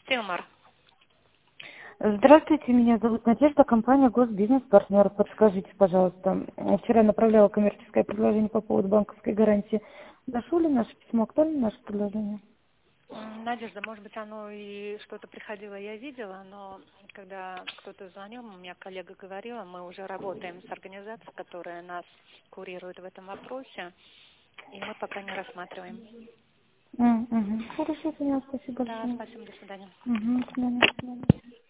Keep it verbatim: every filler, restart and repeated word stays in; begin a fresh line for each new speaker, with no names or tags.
Тилмар.
Здравствуйте, меня зовут Надежда, компания Госбизнес-партнер. Подскажите, пожалуйста, вчера направляла коммерческое предложение по поводу банковской гарантии. Дошло ли наше письмо? Актуально наше предложение?
М, Надежда, может быть, оно и что-то приходило, я видела, но когда кто-то звонил, у меня коллега говорила, мы уже работаем с организацией, которая нас курирует в этом вопросе, и мы пока не рассматриваем.
М, мгм. Хорошо, поняла, спасибо
Да,
большое.
спасибо, до свидания.
Угу, до свидания.